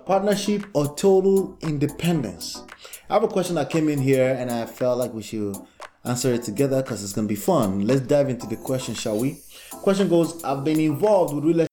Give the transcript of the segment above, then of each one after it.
partnership or total independence? I have a question that came in here and I felt like we should answer it together because it's going to be fun. Let's dive into the question, shall we? Question goes, I've been involved with real estate.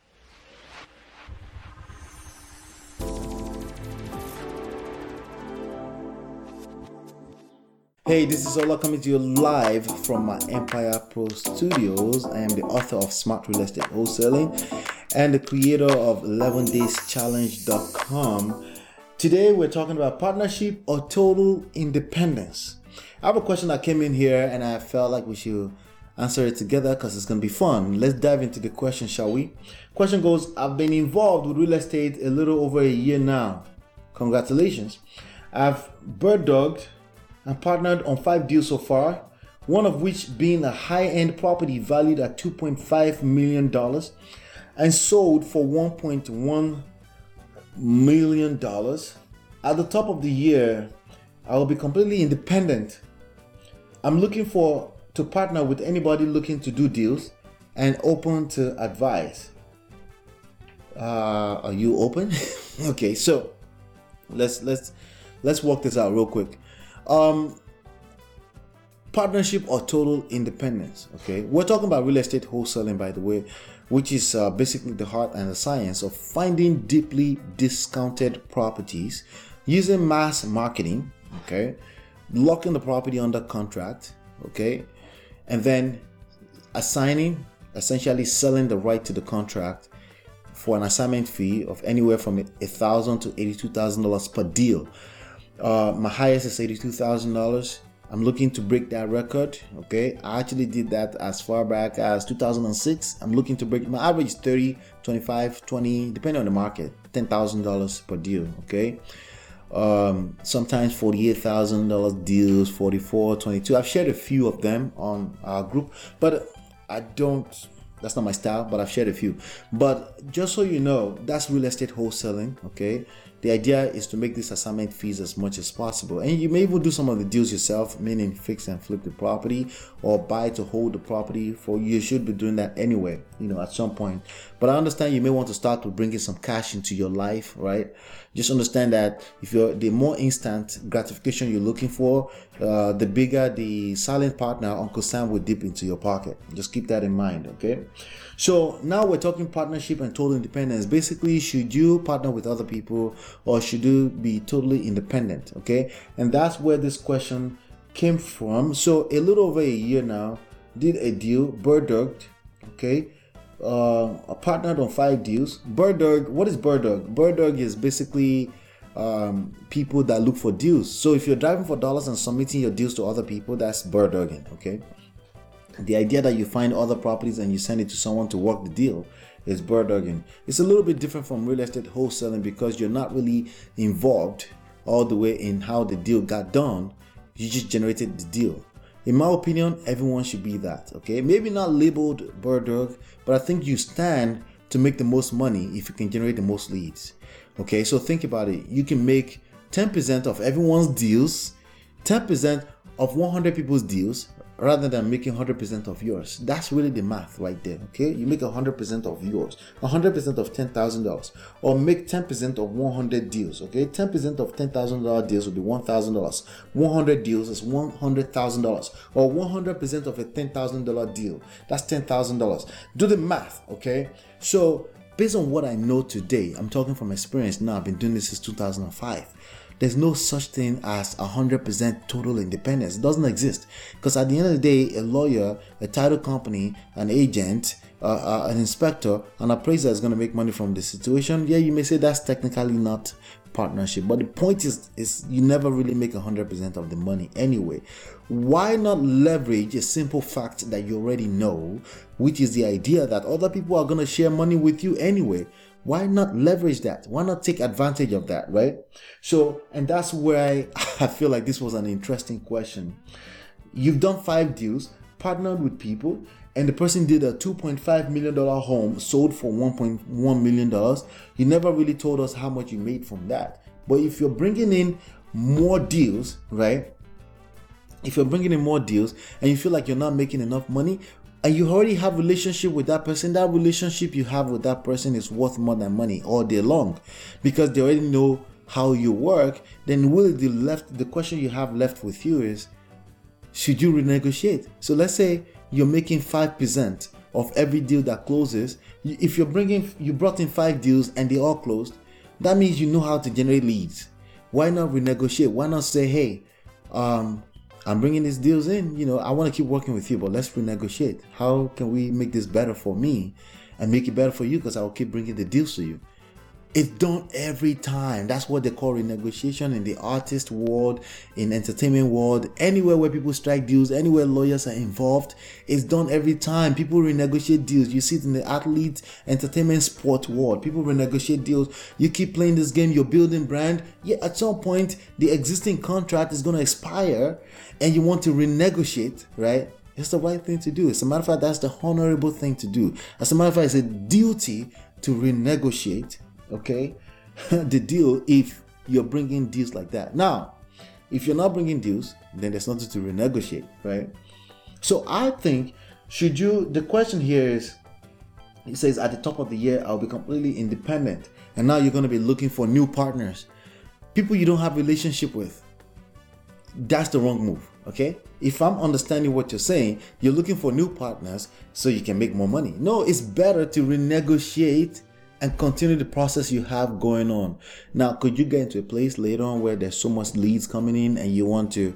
Hey, this is Ola coming to you live from my Empire Pro Studios. I am the author of Smart Real Estate Wholesaling and the creator of 11dayschallenge.com. Today we're talking about partnership or total independence. I have a question that came in here and I felt like we should answer it together because it's going to be fun. Let's dive into the question, shall we? Question goes, I've been involved with real estate a little over a year now. Congratulations. I've bird dogged and partnered on 5 deals so far, one of which being a high-end property valued at $2.5 million and sold for $1.1 million. At the top of the year, I will be completely independent. I'm looking to partner with anybody looking to do deals and open to advice. Are you open? Okay, so let's work this out real quick. Partnership or total independence. Okay, we're talking about real estate wholesaling, by the way, which is basically the heart and the science of finding deeply discounted properties using mass marketing. Okay, locking the property under contract. Okay, and then essentially selling the right to the contract for an assignment fee of anywhere from $1,000 to $82,000 per deal. My highest is $82,000. I'm looking to break that record. Okay, I actually did that as far back as 2006. I'm looking to break my average 30, 25, 20, depending on the market, $10,000 per deal. Okay, sometimes $48,000 deals, 44, 22. I've shared a few of them on our group, but that's not my style, but I've shared a few. But just so you know, that's real estate wholesaling. Okay, the idea is to make these assignment fees as much as possible, and you may even do some of the deals yourself, meaning fix and flip the property or buy to hold the property. You should be doing that anyway, at some point. But I understand you may want to start with bringing some cash into your life, right? Just understand that the more instant gratification you're looking for, the bigger the silent partner Uncle Sam will dip into your pocket. Just keep that in mind, okay? So now we're talking partnership and total independence. Basically, should you partner with other people or should you be totally independent? Okay, and that's where this question came from. So a little over a year now, did a deal, bird dogged. Okay, I partnered on 5 deals. Bird dog. What is bird dog? Bird dog is basically people that look for deals. So if you're driving for dollars and submitting your deals to other people, that's bird dogging. Okay. The idea that you find other properties and you send it to someone to work the deal is bird dogging. It's a little bit different from real estate wholesaling because you're not really involved all the way in how the deal got done. You just generated the deal. In my opinion, everyone should be that. Okay, maybe not labeled bird dog, but I think you stand to make the most money if you can generate the most leads. Okay, so think about it. You can make 10% of everyone's deals, 10% of 100 people's deals, rather than making 100% of yours. That's really the math right there, okay? You make 100% of yours, 100% of $10,000, or make 10% of 100 deals, okay? 10% of $10,000 deals will be $1,000. 100 deals is $100,000, or 100% of a $10,000 deal. That's $10,000. Do the math, okay? So based on what I know today, I'm talking from experience now. I've been doing this since 2005. There's no such thing as 100% total independence. It doesn't exist. Because at the end of the day, a lawyer, a title company, an agent, an inspector, an appraiser is going to make money from the situation. Yeah, you may say that's technically not partnership. But the point is you never really make 100% of the money anyway. Why not leverage a simple fact that you already know, which is the idea that other people are going to share money with you anyway? Why not leverage that? Why not take advantage of that, right? So, and that's where I feel like this was an interesting question. You've done 5 deals, partnered with people, and the person did a $2.5 million home, sold for $1.1 million. You never really told us how much you made from that. But if you're bringing in more deals, right? If you're bringing in more deals and you feel like you're not making enough money, and you already have relationship with that person, that relationship you have with that person is worth more than money all day long, because they already know how you work. Then really the question you have left with you is, should you renegotiate? So let's say you're making 5% of every deal that closes. If you brought in 5 deals and they all closed, that means you know how to generate leads. Why not renegotiate? Why not say, hey, I'm bringing these deals in, I want to keep working with you, but let's renegotiate. How can we make this better for me and make it better for you? Because I will keep bringing the deals to you. It's done every time. That's what they call renegotiation in the artist world, in entertainment world, anywhere where people strike deals, anywhere lawyers are involved. It's done every time. People renegotiate deals. You see it in the athlete, entertainment, sport world. People renegotiate deals. You keep playing this game, you're building brand. Yeah, at some point, the existing contract is going to expire and you want to renegotiate, right? It's the right thing to do. As a matter of fact, that's the honorable thing to do. As a matter of fact, it's a duty to renegotiate, okay, the deal if you're bringing deals like that. Now, if you're not bringing deals, then there's nothing to renegotiate, right? So I think, the question here is, it says at the top of the year, I'll be completely independent. And now you're going to be looking for new partners, people you don't have relationship with. That's the wrong move, okay? If I'm understanding what you're saying, you're looking for new partners so you can make more money. No, it's better to renegotiate and continue the process you have going on. Now, could you get into a place later on where there's so much leads coming in and you want to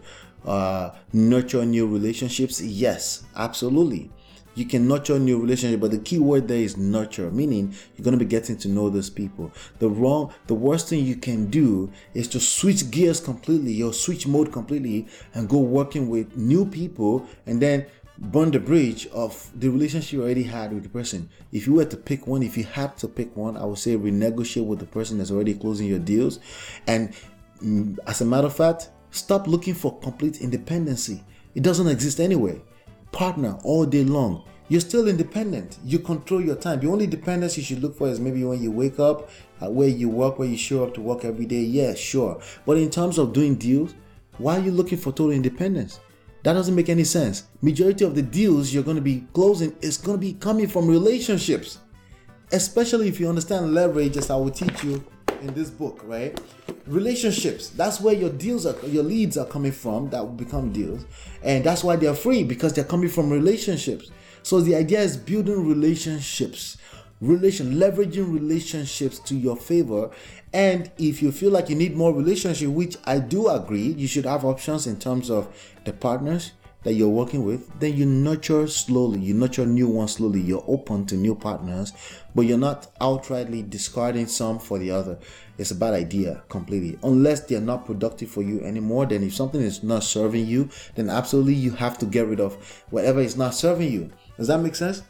nurture new relationships? Yes, absolutely. You can nurture new relationship, but the key word there is nurture, meaning you're going to be getting to know those people. The worst thing you can do is to switch gears completely, or switch mode completely, and go working with new people and then burn the bridge of the relationship you already had with the person. If you were to pick one, if you had to pick one, I would say renegotiate with the person that's already closing your deals. And as a matter of fact, stop looking for complete independency. It doesn't exist anyway. Partner all day long. You're still independent. You control your time. The only dependence you should look for is maybe when you wake up, where you work, where you show up to work every day. Yeah, sure. But in terms of doing deals, why are you looking for total independence? That doesn't make any sense. Majority of the deals you're going to be closing is going to be coming from relationships, especially if you understand leverage, as I will teach you in this book, right? Relationships, that's where your leads are coming from that will become deals, and that's why they're free, because they're coming from relationships. So the idea is building relationships, leveraging relationships to your favor. And if you feel like you need more relationship, which I do agree, you should have options in terms of the partners that you're working with, then you nurture slowly, you nurture new ones slowly. You're open to new partners, but you're not outrightly discarding some for the other. It's a bad idea completely, unless they're not productive for you anymore. Then if something is not serving you, then absolutely you have to get rid of whatever is not serving you. Does that make sense?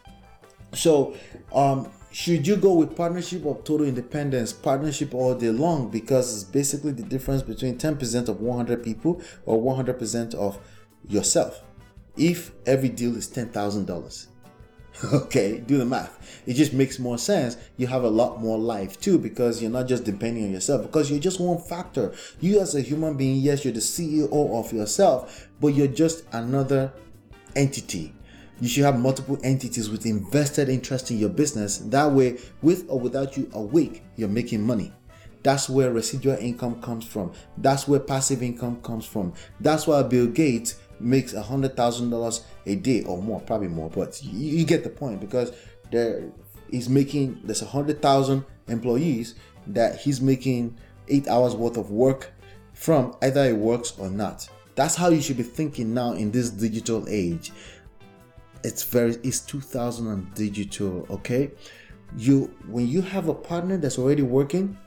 So should you go with partnership or total independence? Partnership all day long, because it's basically the difference between 10% of 100 people or 100% of yourself. If every deal is $10,000, okay, do the math. It just makes more sense. You have a lot more life too, because you're not just depending on yourself, because you're just one factor. You as a human being, yes, you're the CEO of yourself, but you're just another entity. You should have multiple entities with invested interest in your business. That way, with or without you awake, you're making money. That's where residual income comes from. That's where passive income comes from. That's why Bill Gates makes $100,000 a day or more, probably more, but you get the point, because there's 100,000 employees that he's making 8 hours worth of work from, either it works or not. That's how you should be thinking now in this digital age. It's 2000 and digital, okay? When you have a partner that's already working,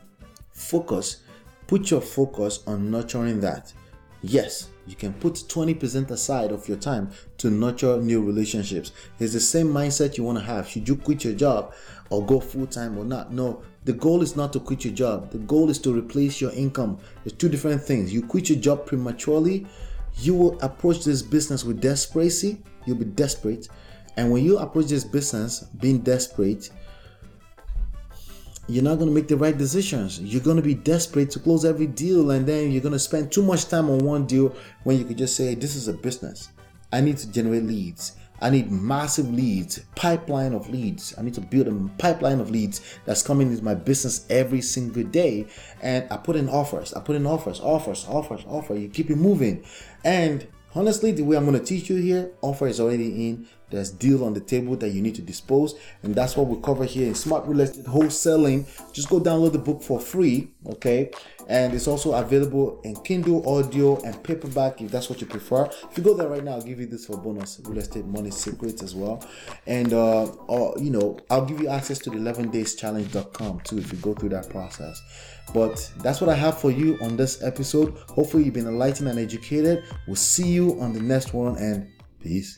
put your focus on nurturing that. Yes, you can put 20% aside of your time to nurture new relationships. It's the same mindset you want to have. Should you quit your job or go full-time or not? No, the goal is not to quit your job. The goal is to replace your income. There's two different things. You quit your job prematurely, you will approach this business with desperation. You'll be desperate. And when you approach this business being desperate, you're not going to make the right decisions. You're going to be desperate to close every deal, and then you're going to spend too much time on one deal when you could just say, this is a business. I need to generate leads. I need massive leads, pipeline of leads. I need to build a pipeline of leads that's coming into my business every single day. And I put in offers. You keep it moving. And honestly, the way I'm going to teach you here, offer is already in. There's deal on the table that you need to dispose. And that's what we cover here in Smart Real Estate Wholesaling. Just go download the book for free, okay? And it's also available in Kindle, audio, and paperback if that's what you prefer. If you go there right now, I'll give you this for bonus, Real Estate Money Secrets as well. And, I'll give you access to the 11dayschallenge.com too if you go through that process. But that's what I have for you on this episode. Hopefully you've been enlightened and educated. We'll see you on the next one, and peace.